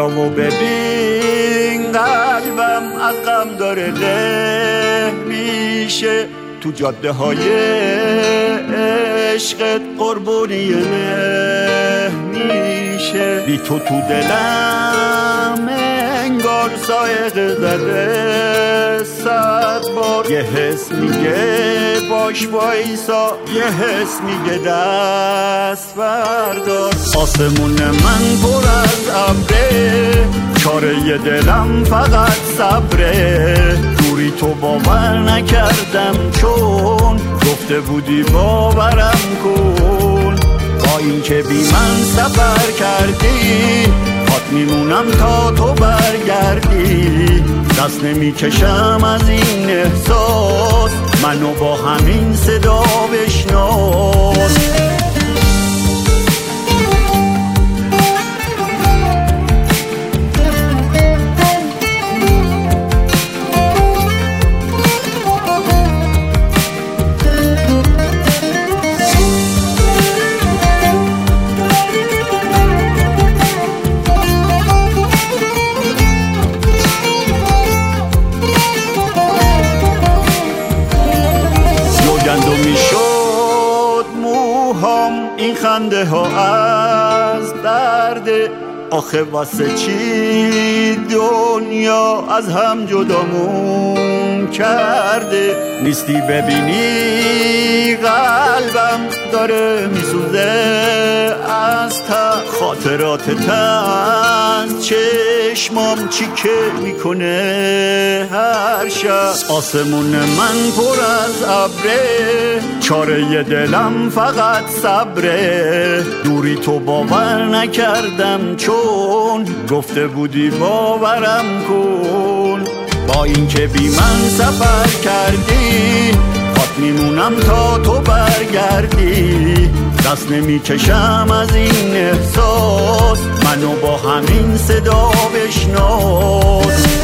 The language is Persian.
بیا و ببین قلبم از غم داره له میشه، تو جاده های عشقت قربونی مه میشه. بی تو تو دلم انگار سایق زده 100 بار، یه حس میگه باش وایسا، یه حس میگه دست بردار. آسمون من پر از ابره، چاره دلم فقط صبره. دوری تو باور نکردم چون گفته بودی باورم کن. با این که بی من سفر کردی، پات میمونم تا تو برگردی. دست نمیکشم از این احساس، منو با همین صدا بشناس. این خنده ها از درده، آخه واسه چی دنیا از هم جدامون کرده. نیستی ببینی قلبم داره میسوزه از ته، خاطراتت از چشمام چیکه میکنه هر شب. آسمون من پر از ابره، چاره دلم فقط صبره. دوری تو باور نکردم چون گفته بودی باورم کن. با این که بی من سفر کردی، پات میمونم تا تو برگردی. دست نمیکشم از این احساس، منو با همین صدا بشناس.